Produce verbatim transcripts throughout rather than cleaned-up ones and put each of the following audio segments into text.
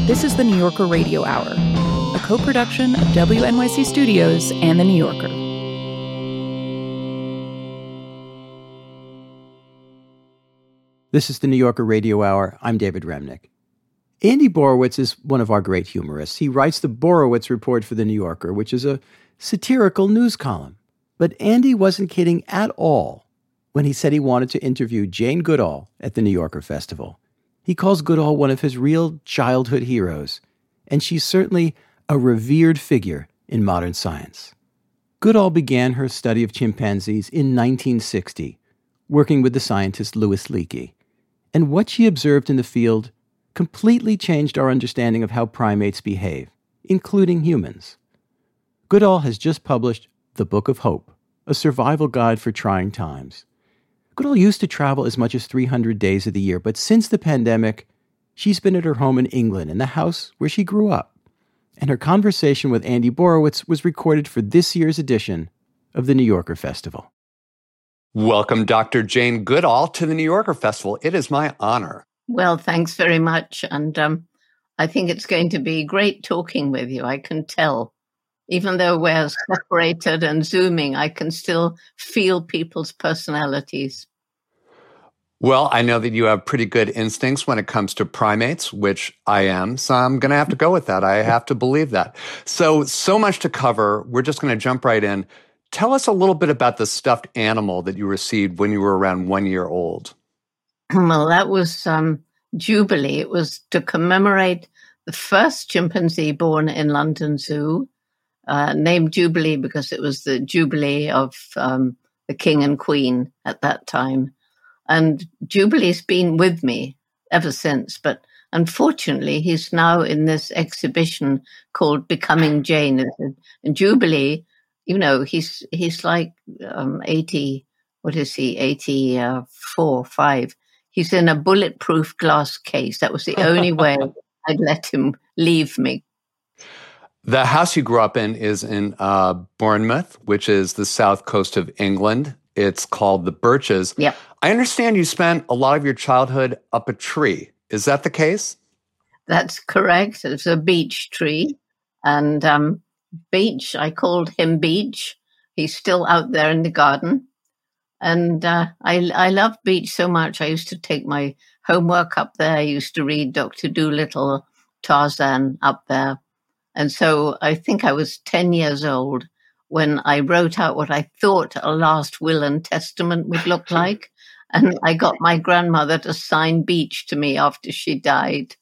This is the New Yorker Radio Hour, a co-production of W N Y C Studios and The New Yorker. This is the New Yorker Radio Hour. I'm David Remnick. Andy Borowitz is one of our great humorists. He writes the Borowitz Report for The New Yorker, which is a satirical news column. But Andy wasn't kidding at all when he said he wanted to interview Jane Goodall at the New Yorker Festival. He calls Goodall one of his real childhood heroes, and she's certainly a revered figure in modern science. Goodall began her study of chimpanzees in nineteen sixty, working with the scientist Louis Leakey. And what she observed in the field completely changed our understanding of how primates behave, including humans. Goodall has just published The Book of Hope, a survival guide for trying times. Goodall used to travel as much as three hundred days of the year, but since the pandemic, she's been at her home in England, in the house where she grew up. And her conversation with Andy Borowitz was recorded for this year's edition of the New Yorker Festival. Welcome, Doctor Jane Goodall, to the New Yorker Festival. It is my honor. Well, thanks very much. And um, I think it's going to be great talking with you. I can tell. Even though we're separated and Zooming, I can still feel people's personalities. Well, I know that you have pretty good instincts when it comes to primates, which I am. So I'm going to have to go with that. I have to believe that. So, so much to cover. We're just going to jump right in. Tell us a little bit about the stuffed animal that you received when you were around one year old. Well, that was um, Jubilee. It was to commemorate the first chimpanzee born in London Zoo. Uh, named Jubilee because it was the Jubilee of um, the King and Queen at that time. And Jubilee's been with me ever since, but unfortunately he's now in this exhibition called Becoming Jane. And Jubilee, you know, he's he's like um, eighty, what is he, eighty-four, five. He's in a bulletproof glass case. That was the only way I'd let him leave me. The house you grew up in is in uh, Bournemouth, which is the south coast of England. It's called the Birches. Yep. I understand you spent a lot of your childhood up a tree. Is that the case? That's correct. It's a beech tree. And um, Beech, I called him Beech. He's still out there in the garden. And uh, I, I love Beech so much. I used to take my homework up there. I used to read Doctor Dolittle, Tarzan up there. And so I think I was ten years old when I wrote out what I thought a last will and testament would look like. And I got my grandmother to sign Beech to me after she died.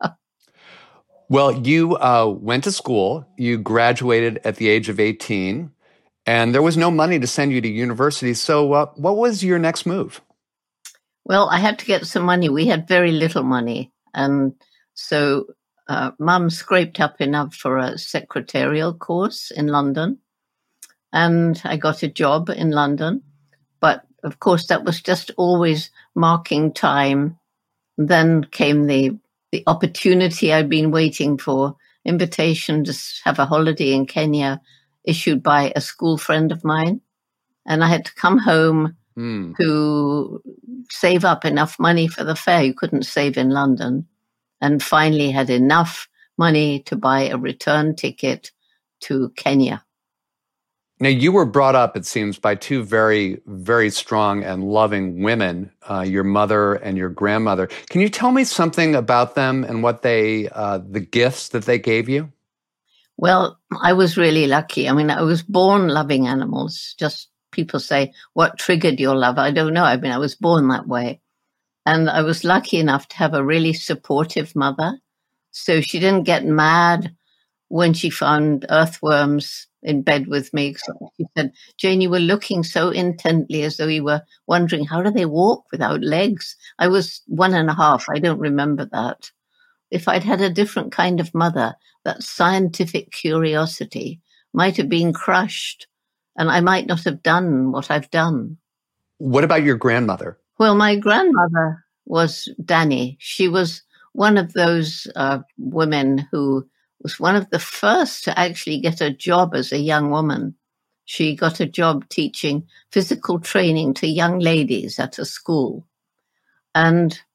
Well, you uh, went to school. You graduated at the age of eighteen, and there was no money to send you to university. So uh, what was your next move? Well, I had to get some money. We had very little money. And so Uh, Mum scraped up enough for a secretarial course in London, and I got a job in London. But of course, that was just always marking time. Then came the the opportunity I'd been waiting for, invitation to have a holiday in Kenya, issued by a school friend of mine, and I had to come home mm. to save up enough money for the fare. You couldn't save in London. And finally had enough money to buy a return ticket to Kenya. Now, you were brought up, it seems, by two very, very strong and loving women, uh, your mother and your grandmother. Can you tell me something about them and what they, uh, the gifts that they gave you? Well, I was really lucky. I mean, I was born loving animals. Just people say, what triggered your love? I don't know. I mean, I was born that way. And I was lucky enough to have a really supportive mother. So she didn't get mad when she found earthworms in bed with me. So she said, Jane, you were looking so intently as though you were wondering, how do they walk without legs? I was one and a half. I don't remember that. If I'd had a different kind of mother, that scientific curiosity might have been crushed, and I might not have done what I've done. What about your grandmother? Well, my grandmother was Danny. She was one of those uh, women who was one of the first to actually get a job as a young woman. She got a job teaching physical training to young ladies at a school. And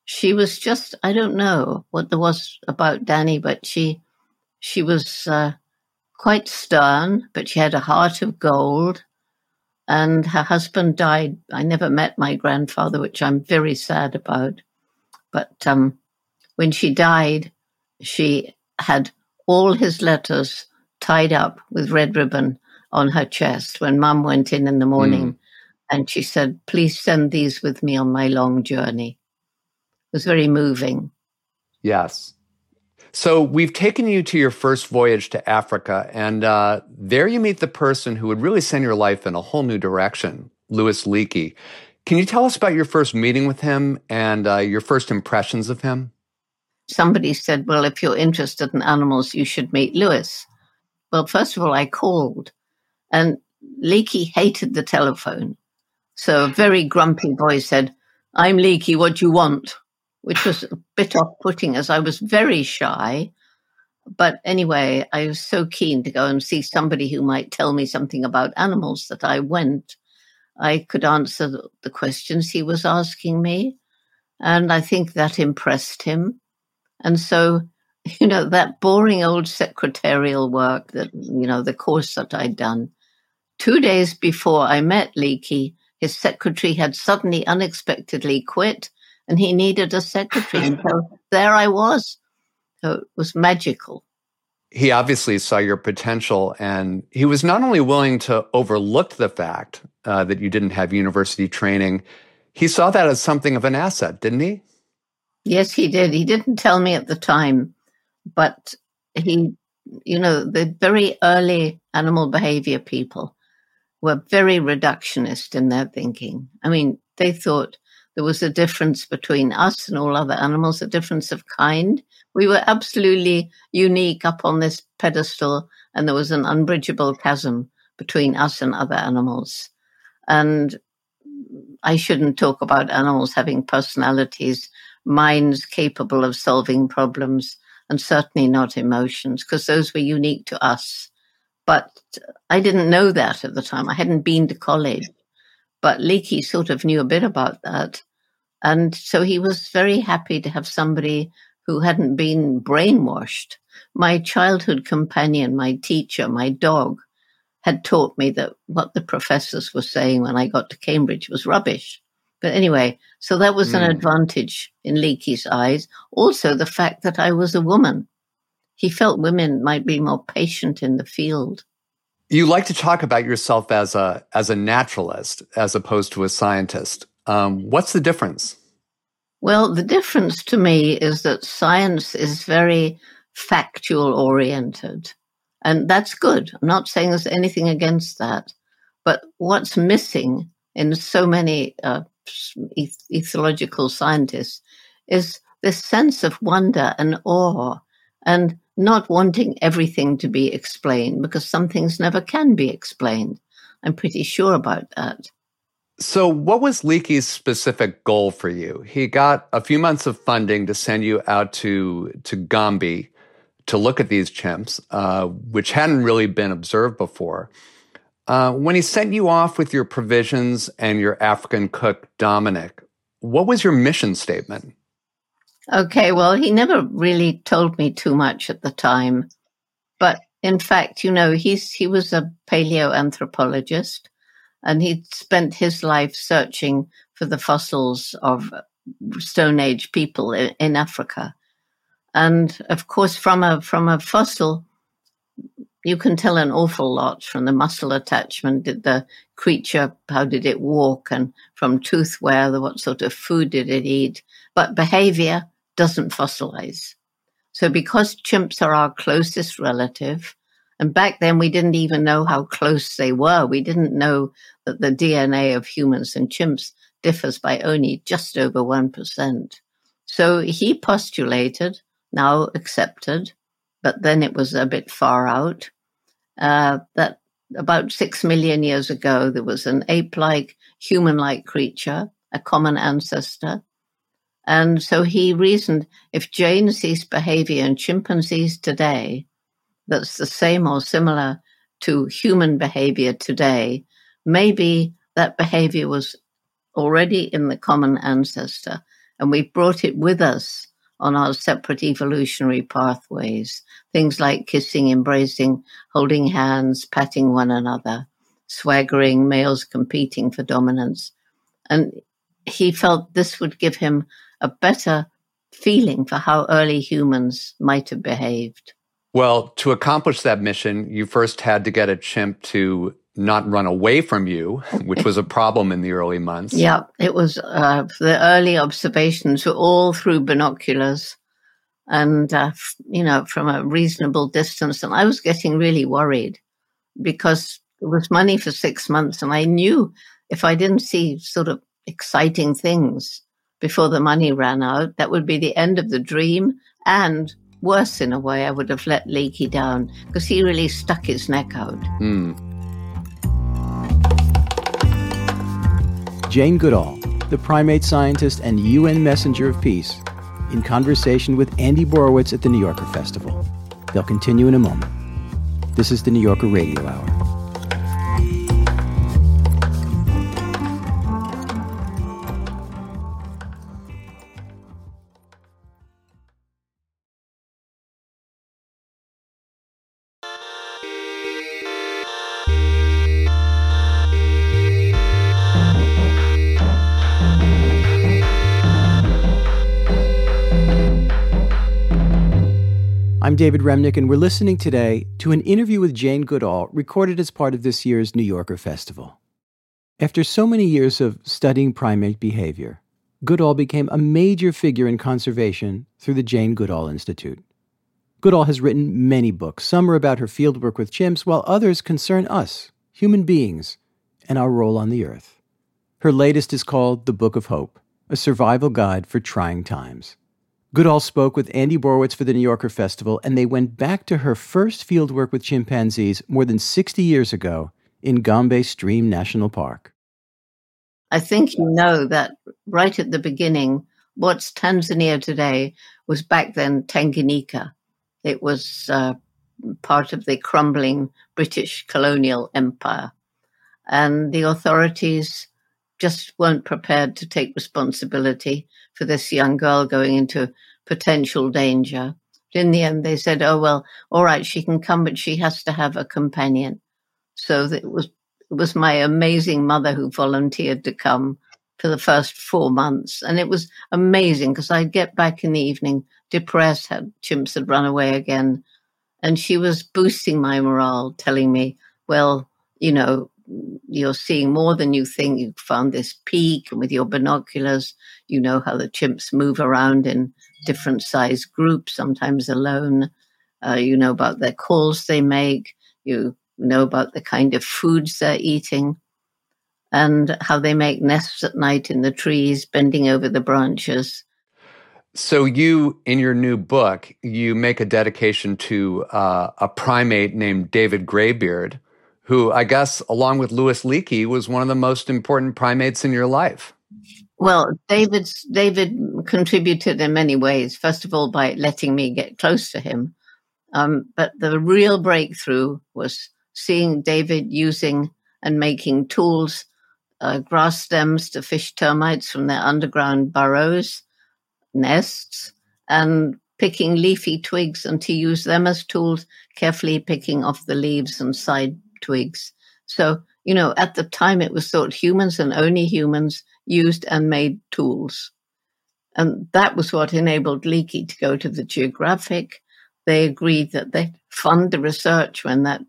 she was just, I don't know what there was about Danny, but she, she was uh, quite stern, but she had a heart of gold. And her husband died. I never met my grandfather, which I'm very sad about. But um, when she died, she had all his letters tied up with red ribbon on her chest when Mum went in in the morning. Mm. And she said, please send these with me on my long journey. It was very moving. Yes. So we've taken you to your first voyage to Africa, and uh, there you meet the person who would really send your life in a whole new direction, Louis Leakey. Can you tell us about your first meeting with him and uh, your first impressions of him? Somebody said, well, if you're interested in animals, you should meet Louis. Well, first of all, I called, and Leakey hated the telephone. So a very grumpy voice said, I'm Leakey, what do you want? Which was a bit off-putting as I was very shy. But anyway, I was so keen to go and see somebody who might tell me something about animals that I went. I could answer the questions he was asking me, and I think that impressed him. And so, you know, that boring old secretarial work that, you know, the course that I'd done, two days before I met Leakey, his secretary had suddenly unexpectedly quit, and he needed a secretary. And so there I was. So it was magical. He obviously saw your potential, and he was not only willing to overlook the fact uh, that you didn't have university training, he saw that as something of an asset, didn't he? Yes, he did. He didn't tell me at the time, but he, you know, the very early animal behavior people were very reductionist in their thinking. I mean, they thought there was a difference between us and all other animals, a difference of kind. We were absolutely unique up on this pedestal, and there was an unbridgeable chasm between us and other animals. And I shouldn't talk about animals having personalities, minds capable of solving problems, and certainly not emotions, because those were unique to us. But I didn't know that at the time. I hadn't been to college. But Leakey sort of knew a bit about that. And so he was very happy to have somebody who hadn't been brainwashed. My childhood companion, my teacher, my dog, had taught me that what the professors were saying when I got to Cambridge was rubbish. But anyway, so that was mm. an advantage in Leakey's eyes. Also, the fact that I was a woman. He felt women might be more patient in the field. You like to talk about yourself as a as a naturalist as opposed to a scientist. Um, what's the difference? Well, the difference to me is that science is very factual oriented, and that's good. I'm not saying there's anything against that. But what's missing in so many uh, eth- ethological scientists is this sense of wonder and awe, and not wanting everything to be explained, because some things never can be explained. I'm pretty sure about that. So what was Leakey's specific goal for you? He got a few months of funding to send you out to, to Gombe to look at these chimps, uh, which hadn't really been observed before. Uh, when he sent you off with your provisions and your African cook, Dominic, what was your mission statement? Okay, well, he never really told me too much at the time. But in fact, you know, he's he was a paleoanthropologist, and he'd spent his life searching for the fossils of Stone Age people in, in Africa. And of course, from a from a fossil, you can tell an awful lot from the muscle attachment. Did the creature, how did it walk? And from tooth wear, what sort of food did it eat? But behavior doesn't fossilize. So because chimps are our closest relative, and back then we didn't even know how close they were. We didn't know that the D N A of humans and chimps differs by only just over one percent. So he postulated, now accepted, but then it was a bit far out, uh, that about six million years ago, there was an ape-like, human-like creature, a common ancestor. And so he reasoned, if Jane sees behavior in chimpanzees today that's the same or similar to human behavior today, maybe that behavior was already in the common ancestor. And we brought it with us on our separate evolutionary pathways. Things like kissing, embracing, holding hands, patting one another, swaggering, males competing for dominance. And he felt this would give him a better feeling for how early humans might have behaved. Well, to accomplish that mission, you first had to get a chimp to not run away from you, which was a problem in the early months. Yeah, it was. Uh, the early observations were all through binoculars and, uh, you know, from a reasonable distance. And I was getting really worried because it was money for six months. And I knew if I didn't see sort of exciting things before the money ran out, that would be the end of the dream. And worse, in a way, I would have let Leakey down because he really stuck his neck out. Mm. Jane Goodall, the primate scientist and U N messenger of peace, in conversation with Andy Borowitz at the New Yorker Festival. They'll continue in a moment. This is the New Yorker Radio Hour. I'm David Remnick, and we're listening today to an interview with Jane Goodall recorded as part of this year's New Yorker Festival. After so many years of studying primate behavior, Goodall became a major figure in conservation through the Jane Goodall Institute. Goodall has written many books. Some are about her fieldwork with chimps, while others concern us, human beings, and our role on the earth. Her latest is called The Book of Hope, a survival guide for trying times. Goodall spoke with Andy Borowitz for the New Yorker Festival, and they went back to her first fieldwork with chimpanzees more than sixty years ago in Gombe Stream National Park. I think you know that right at the beginning, what's Tanzania today was back then Tanganyika. It was uh, part of the crumbling British colonial empire. And the authorities just weren't prepared to take responsibility for this young girl going into potential danger. In the end, they said, oh, well, all right, she can come, but she has to have a companion. So that it was it was my amazing mother who volunteered to come for the first four months. And it was amazing because I'd get back in the evening depressed, had chimps had run away again. And she was boosting my morale, telling me, well, you know, you're seeing more than you think. You found this peak, and with your binoculars, you know how the chimps move around in different size groups, sometimes alone. Uh, you know about their calls they make. You know about the kind of foods they're eating and how they make nests at night in the trees, bending over the branches. So you, in your new book, you make a dedication to uh, a primate named David Greybeard, who I guess, along with Louis Leakey, was one of the most important primates in your life. Well, David's, David contributed in many ways. First of all, by letting me get close to him. Um, but the real breakthrough was seeing David using and making tools, uh, grass stems to fish termites from their underground burrows, nests, and picking leafy twigs and to use them as tools, carefully picking off the leaves and side twigs. So, you know, at the time it was thought humans and only humans used and made tools. And that was what enabled Leakey to go to the Geographic. They agreed that they'd fund the research when that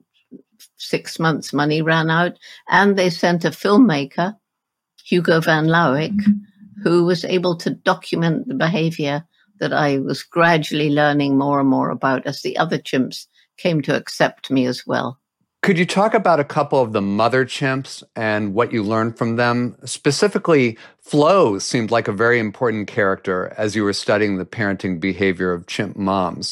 six months money ran out. And they sent a filmmaker, Hugo van Lawick, who was able to document the behavior that I was gradually learning more and more about as the other chimps came to accept me as well. Could you talk about a couple of the mother chimps and what you learned from them? Specifically, Flo seemed like a very important character as you were studying the parenting behavior of chimp moms.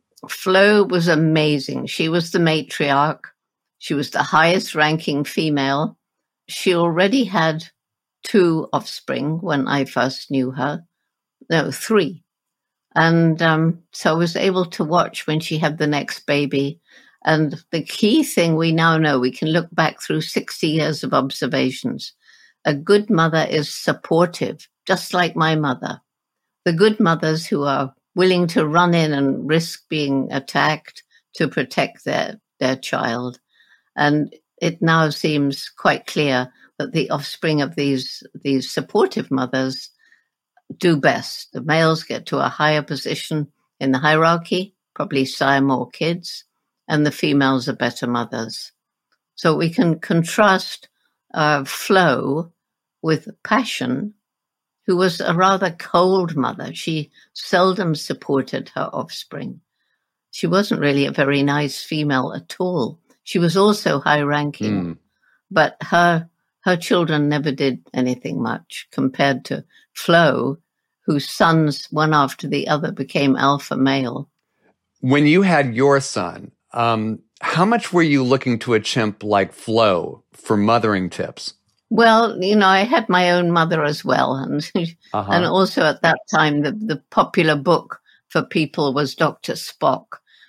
Flo was amazing. She was the matriarch. She was the highest ranking female. She already had two offspring when I first knew her. No, three. And um, so I was able to watch when she had the next baby. And the key thing we now know, we can look back through sixty years of observations. A good mother is supportive, just like my mother. the good mothers who are willing to run in and risk being attacked to protect their, their child. And it now seems quite clear that the offspring of these, these supportive mothers do best. The males get to a higher position in the hierarchy, probably sire more kids, and the females are better mothers. So we can contrast uh, Flo with Passion, who was a rather cold mother. She seldom supported her offspring. She wasn't really a very nice female at all. She was also high-ranking, mm. but her her children never did anything much compared to Flo, whose sons, one after the other, became alpha male. When you had your son, um, how much were you looking to a chimp like Flo for mothering tips? Well, you know, I had my own mother as well. And uh-huh. and also at that time, the, the popular book for people was Doctor Spock.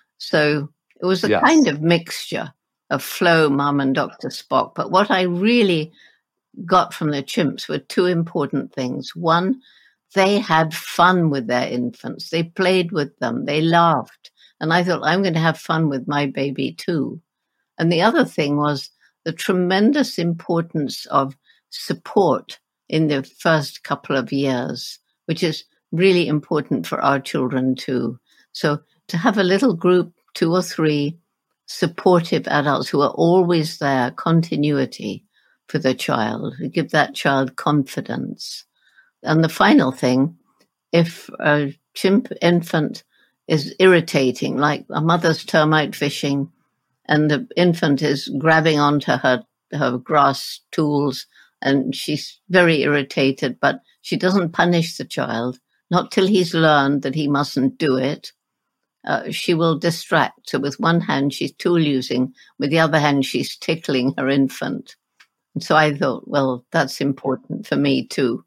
So it was a yes. kind of mixture of Flo, Mum, and Doctor Spock. But what I really got from the chimps were two important things. One, they had fun with their infants. They played with them. They laughed. And I thought, I'm going to have fun with my baby too. And the other thing was the tremendous importance of support in the first couple of years, which is really important for our children too. So to have a little group, two or three supportive adults who are always there, continuity for the child, who give that child confidence. And the final thing, if a chimp infant is irritating, like a mother's termite fishing, and the infant is grabbing onto her, her grass tools, and she's very irritated, but she doesn't punish the child, not till he's learned that he mustn't do it. Uh, she will distract. So with one hand, she's tool using. With the other hand, she's tickling her infant. And so I thought, well, that's important for me too.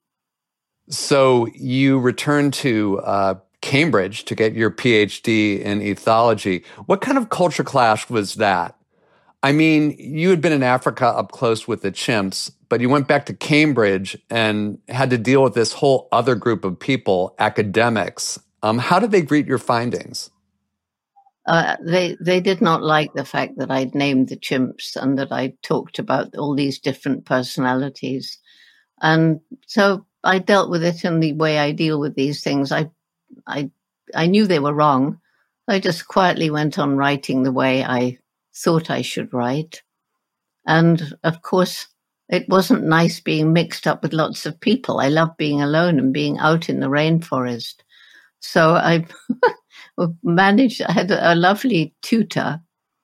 So you returned to uh, Cambridge to get your P H D in ethology. What kind of culture clash was that? I mean, you had been in Africa up close with the chimps, but you went back to Cambridge and had to deal with this whole other group of people, academics. Um, how did they greet your findings? Uh, they they did not like the fact that I'd named the chimps and that I talked about all these different personalities. And so I dealt with it in the way I deal with these things. I I I knew they were wrong. I just quietly went on writing the way I thought I should write. And of course, it wasn't nice being mixed up with lots of people. I love being alone and being out in the rainforest. So I managed, I had a lovely tutor,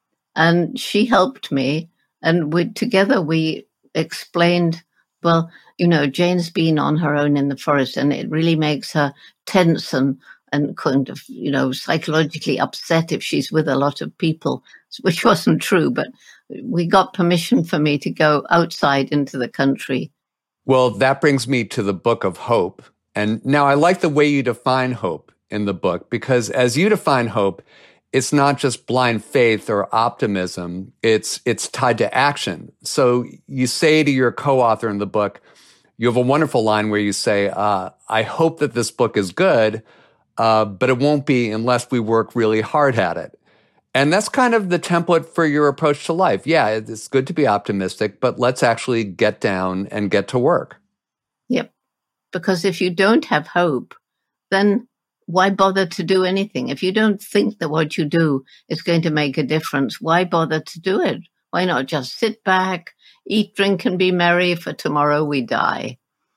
and she helped me. And we, together we explained, well, you know, Jane's been on her own in the forest, and it really makes her tense and, and kind of, you know, psychologically upset if she's with a lot of people, which wasn't true. But we got permission for me to go outside into the country. Well, that brings me to the Book of Hope. And now I like the way you define hope in the book, because as you define hope, it's not just blind faith or optimism. It's it's tied to action. So you say to your co-author in the book, you have a wonderful line where you say, uh, I hope that this book is good, uh, but it won't be unless we work really hard at it. And that's kind of the template for your approach to life. Yeah, it's good to be optimistic, but let's actually get down and get to work. Yep. Because if you don't have hope, then why bother to do anything? If you don't think that what you do is going to make a difference, why bother to do it? Why not just sit back, eat, drink, and be merry, for tomorrow we die?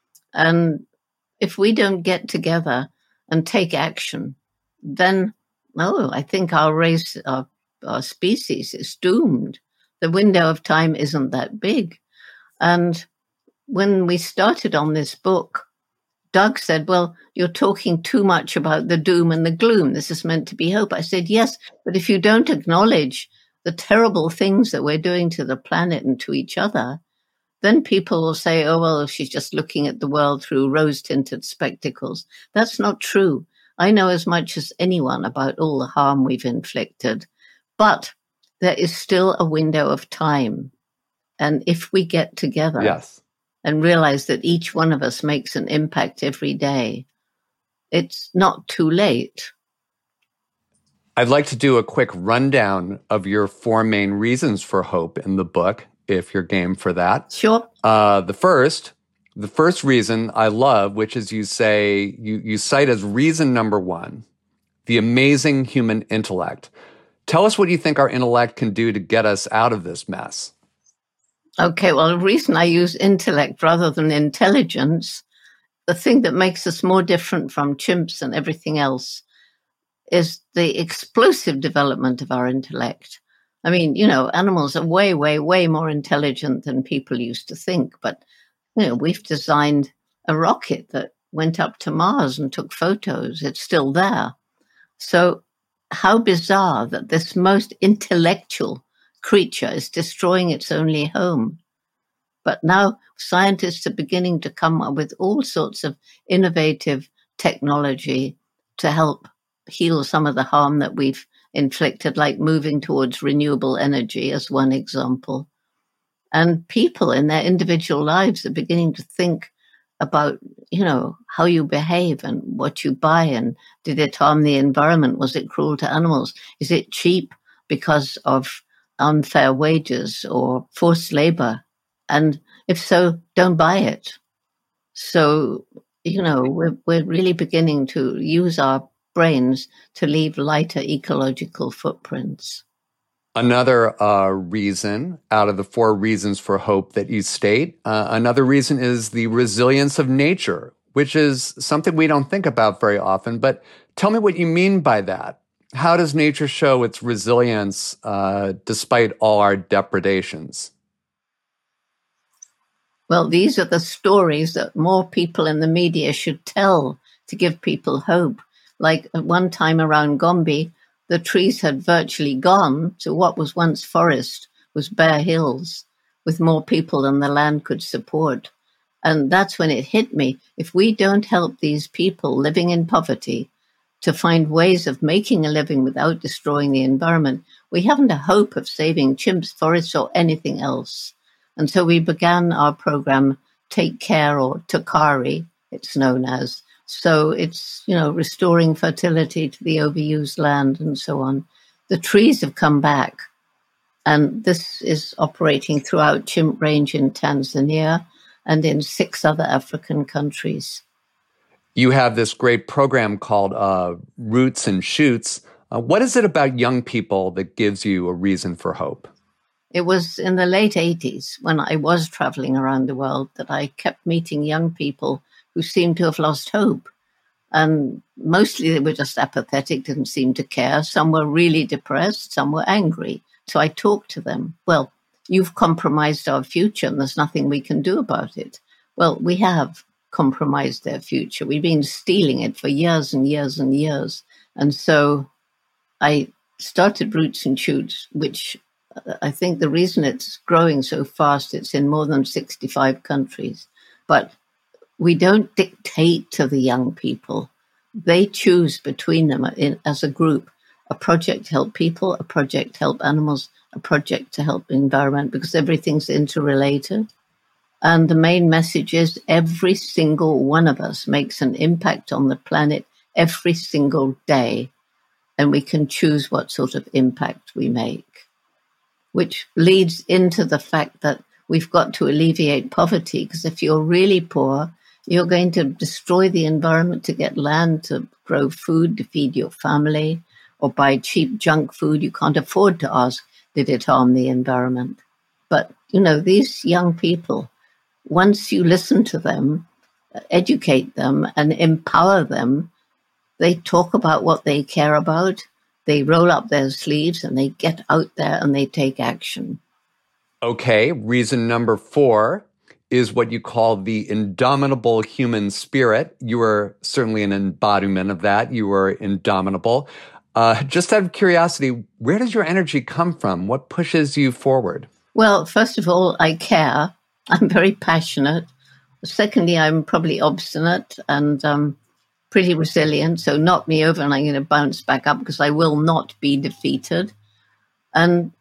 And if we don't get together and take action, then, oh, I think our race, our, our species is doomed. The window of time isn't that big. And when we started on this book, Doug said, well, you're talking too much about the doom and the gloom. This is meant to be hope. I said, yes, but if you don't acknowledge the terrible things that we're doing to the planet and to each other, then people will say, oh, well, she's just looking at the world through rose-tinted spectacles. That's not true. I know as much as anyone about all the harm we've inflicted, but there is still a window of time. And if we get together, yes, and realize that each one of us makes an impact every day, it's not too late. I'd like to do a quick rundown of your four main reasons for hope in the book, if you're game for that. Sure. Uh, the first, the first reason I love, which is you say, you, you cite as reason number one, the amazing human intellect. Tell us what you think our intellect can do to get us out of this mess. Okay, well, the reason I use intellect rather than intelligence, the thing that makes us more different from chimps and everything else is the explosive development of our intellect. I mean, you know, animals are way, way, way more intelligent than people used to think. But, you know, we've designed a rocket that went up to Mars and took photos. It's still there. So how bizarre that this most intellectual creature is destroying its only home. But now scientists are beginning to come up with all sorts of innovative technology to help heal some of the harm that we've inflicted, like moving towards renewable energy as one example. And people in their individual lives are beginning to think about, you know, how you behave and what you buy, and did it harm the environment? Was it cruel to animals? Is it cheap because of unfair wages or forced labor? And if so, don't buy it. So, you know, we're, we're really beginning to use our brains to leave lighter ecological footprints. Another uh, reason out of the four reasons for hope that you state, uh, another reason is the resilience of nature, which is something we don't think about very often. But tell me what you mean by that. How does nature show its resilience uh, despite all our depredations? Well, these are the stories that more people in the media should tell to give people hope. Like at one time around Gombe, the trees had virtually gone, so what was once forest was bare hills with more people than the land could support. And that's when it hit me. If we don't help these people living in poverty to find ways of making a living without destroying the environment, we haven't a hope of saving chimps, forests, or anything else. And so we began our program, Take Care, or Takari, it's known as. So it's, you know, restoring fertility to the overused land and so on. The trees have come back, and this is operating throughout Chimp Range in Tanzania and in six other African countries. You have this great program called uh, Roots and Shoots. Uh, what is it about young people that gives you a reason for hope? It was in the late eighties when I was traveling around the world that I kept meeting young people who seemed to have lost hope. And mostly they were just apathetic, didn't seem to care. Some were really depressed, some were angry. So I talked to them. Well, you've compromised our future and there's nothing we can do about it. Well, we have compromised their future. We've been stealing it for years and years and years. And so I started Roots and Shoots, which I think the reason it's growing so fast, it's in more than sixty-five countries. But we don't dictate to the young people. They choose between them in, as a group, a project to help people, a project to help animals, a project to help the environment, because everything's interrelated. And the main message is every single one of us makes an impact on the planet every single day, and we can choose what sort of impact we make, which leads into the fact that we've got to alleviate poverty, because if you're really poor, you're going to destroy the environment to get land to grow food, to feed your family, or buy cheap junk food. You can't afford to ask, did it harm the environment? But, you know, these young people, once you listen to them, educate them, and empower them, they talk about what they care about, they roll up their sleeves, and they get out there and they take action. Okay, reason number four is what you call the indomitable human spirit. You are certainly an embodiment of that. You are indomitable. Uh, just out of curiosity, where does your energy come from? What pushes you forward? Well, first of all, I care. I'm very passionate. Secondly, I'm probably obstinate and um, pretty resilient. So knock me over and I'm going to bounce back up because I will not be defeated. And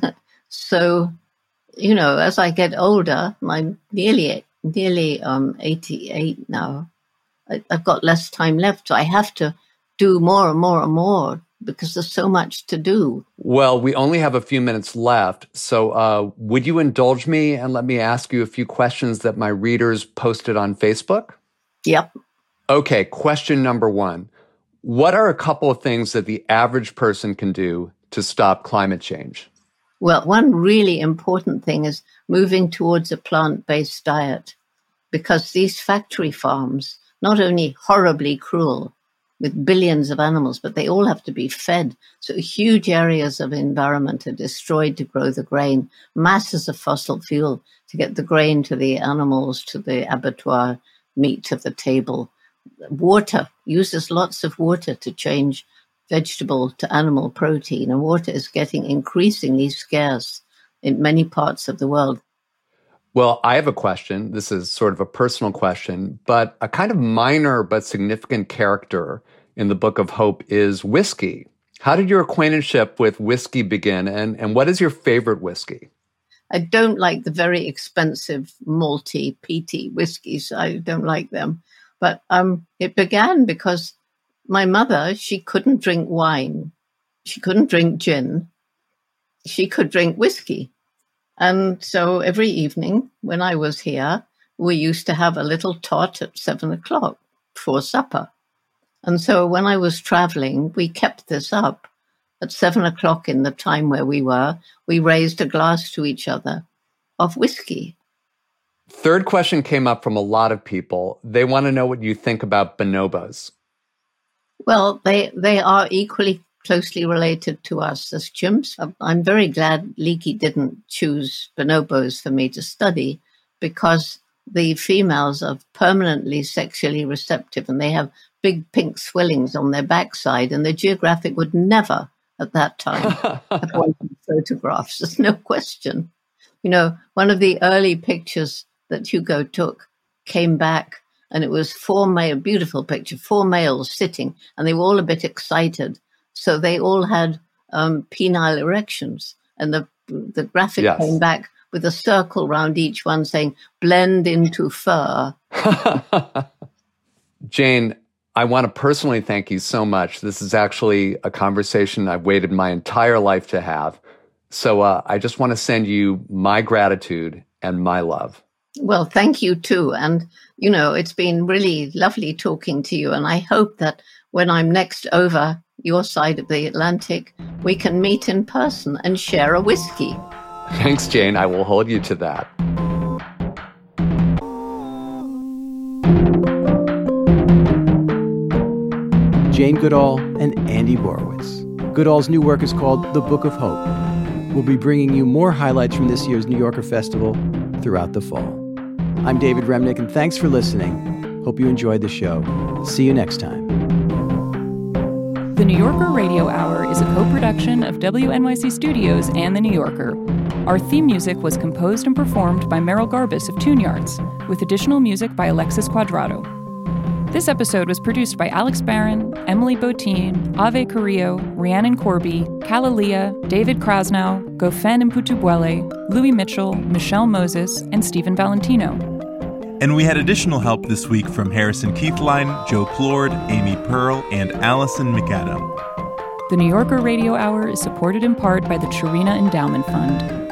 so... You know, as I get older, I'm nearly nearly um, eighty-eight now. I, I've got less time left. So I have to do more and more and more because there's so much to do. Well, we only have a few minutes left. So uh, would you indulge me and let me ask you a few questions that my readers posted on Facebook? Yep. Okay, question number one. What are a couple of things that the average person can do to stop climate change? Well, one really important thing is moving towards a plant-based diet, because these factory farms, not only horribly cruel with billions of animals, but they all have to be fed. So huge areas of environment are destroyed to grow the grain, masses of fossil fuel to get the grain to the animals, to the abattoir, meat to the table. Water uses lots of water to change vegetable to animal protein, and water is getting increasingly scarce in many parts of the world. Well, I have a question. This is sort of a personal question, but a kind of minor but significant character in the Book of Hope is whiskey. How did your acquaintanceship with whiskey begin, and, and what is your favorite whiskey? I don't like the very expensive malty, peaty whiskeys. I don't like them. But um, it began because my mother, she couldn't drink wine. She couldn't drink gin. She could drink whiskey. And so every evening when I was here, we used to have a little tot at seven o'clock for supper. And so when I was traveling, we kept this up. At seven o'clock in the time where we were, we raised a glass to each other of whiskey. Third question came up from a lot of people. They want to know what you think about bonobos. Well, they, they are equally closely related to us as chimps. I'm very glad Leakey didn't choose bonobos for me to study, because the females are permanently sexually receptive and they have big pink swellings on their backside, and the Geographic would never at that time have wanted photographs. There's no question. You know, one of the early pictures that Hugo took came back, and it was four male, beautiful picture, four males sitting, and they were all a bit excited. So they all had um, penile erections, and the the graphic yes. came back with a circle around each one saying, blend into fur. Jane, I want to personally thank you so much. This is actually a conversation I've waited my entire life to have. So uh, I just want to send you my gratitude and my love. Well, thank you too. And, you know, it's been really lovely talking to you. And I hope that when I'm next over your side of the Atlantic, we can meet in person and share a whiskey. Thanks, Jane. I will hold you to that. Jane Goodall and Andy Borowitz. Goodall's new work is called The Book of Hope. We'll be bringing you more highlights from this year's New Yorker Festival throughout the fall. I'm David Remnick, and thanks for listening. Hope you enjoyed the show. See you next time. The New Yorker Radio Hour is a co-production of W N Y C Studios and The New Yorker. Our theme music was composed and performed by Merrill Garbus of Tune Yards, with additional music by Alexis Quadrado. This episode was produced by Alex Barron, Emily Botine, Ave Carrillo, Rhiannon Corby, Kalalia, David Krasnow, Gofen Mputubwele, Louis Mitchell, Michelle Moses, and Stephen Valentino. And we had additional help this week from Harrison Keithline, Joe Plord, Amy Pearl, and Allison McAdam. The New Yorker Radio Hour is supported in part by the Chirina Endowment Fund.